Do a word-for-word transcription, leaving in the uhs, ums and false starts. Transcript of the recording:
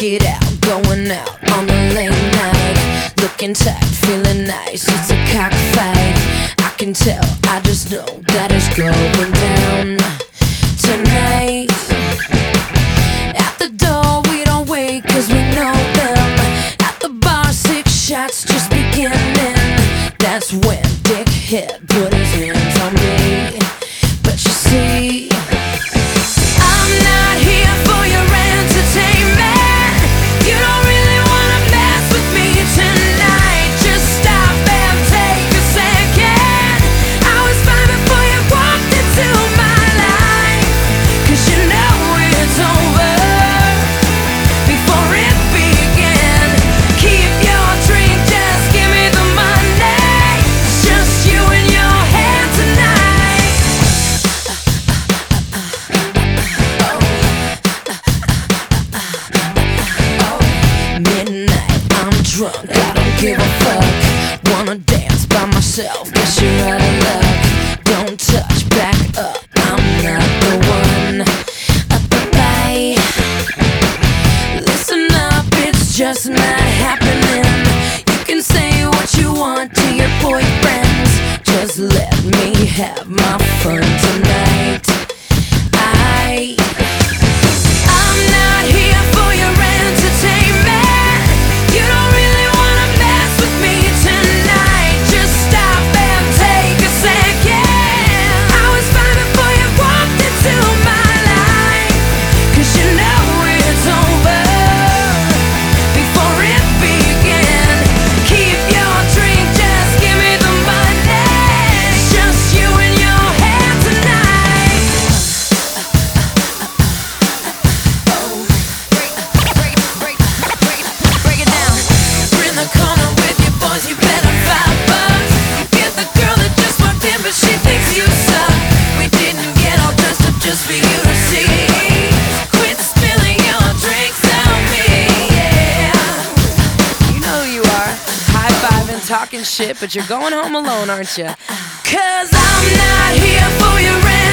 Check it out, going out on a late night, looking tight, feeling nice. It's a cockfight. I can tell, I just know that it's going down tonight. At the door we don't wait, cause we know them. At the bar, six shots just beginning. That's when Dick hit put his hands on me. But you see, I'm not here for your entertainment. You don't really wanna mess with me tonight. Just stop and take a second. I was fine before you walked into my life, cause you know it's over before it began. Keep your drink, just give me the money. It's just you and your head tonight. Midnight, I'm drunk, I don't give a fuck. Wanna dance by myself, guess you're out of luck. Don't touch, back up, I'm not the one. Up the bay, listen up, it's just not happening. You can say what you want to your boyfriends, just let me have my fun tonight. I I'm not here for your entertainment. You don't really wanna mess with me tonight. Just stop and take a second. I was fine before you walked into my life, cause you know it's over before it began. Keep your drink, just give me the money. It's just you and your head tonight. Break it down. We're in the corner with your boys, you better five bucks. You get the girl that just walked in, but she thinks you suck. We didn't get all dressed up just for you to see. Quit spilling your drinks on me, yeah. You know who you are, high-fiving, talking shit, but you're going home alone, aren't you? Cause I'm not here for your rent.